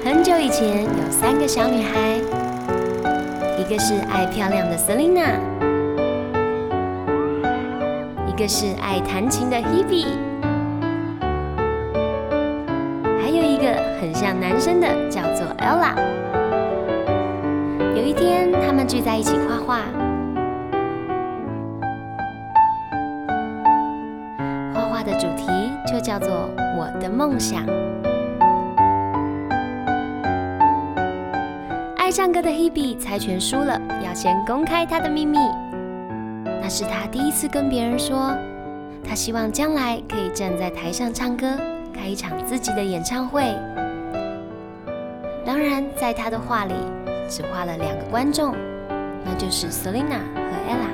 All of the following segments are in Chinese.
很久以前，有3个小女孩，一个是爱漂亮的 Selina， 一个是爱弹琴的 Hebe， 还有一个很像男生的，叫做 Ella。有一天，他们聚在一起画画，画画的主题就叫做我的梦想。爱唱歌的 Hebe 猜拳输了，要先公开她的秘密。那是她第一次跟别人说，她希望将来可以站在台上唱歌，开一场自己的演唱会。当然，在她的画里只画了2个观众，那就是 Selina 和 Ella。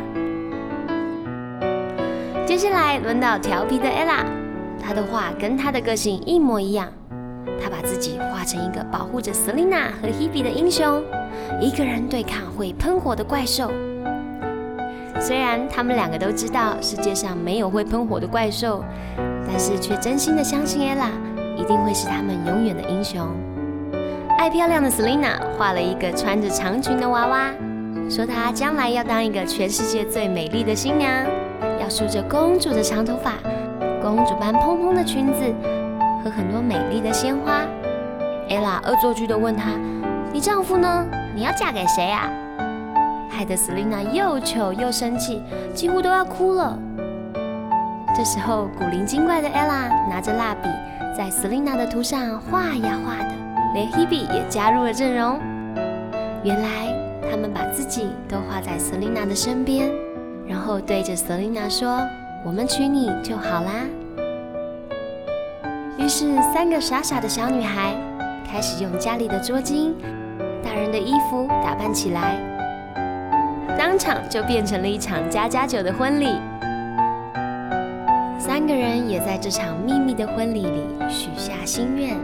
接下来轮到调皮的 Ella， 她的画跟她的个性一模一样。她把自己画成一个保护着 Selina 和 Hebe 的英雄，一个人对抗会喷火的怪兽。虽然他们2个都知道世界上没有会喷火的怪兽，但是却真心的相信 Ella 一定会是他们永远的英雄。爱漂亮的 Selina 画了一个穿着长裙的娃娃，说她将来要当一个全世界最美丽的新娘，要梳着公主的长头发，公主般蓬蓬的裙子和很多美丽的鲜花。 Ella 恶作剧地问她，你丈夫呢？你要嫁给谁啊？害得 Selina 又糗又生气，几乎都要哭了。这时候古灵精怪的 Ella 拿着蜡笔在 Selina 的图上画呀画的，连 Hebe 也加入了阵容。原来他们把自己都画在 Selina 的身边，然后对着 Selina 说，我们娶你就好啦。于是3个傻傻的小女孩开始用家里的桌巾、大人的衣服打扮起来，当场就变成了一场8+9的婚礼。3个人也在这场秘密的婚礼里许下心愿。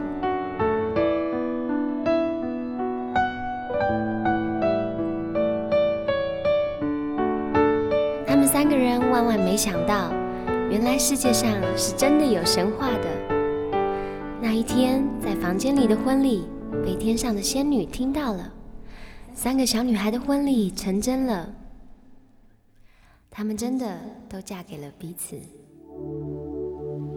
他们3个人万万没想到，原来世界上是真的有神话的。那一天，在房间里的婚礼被天上的仙女听到了，3个小女孩的婚礼成真了，她们真的都嫁给了彼此。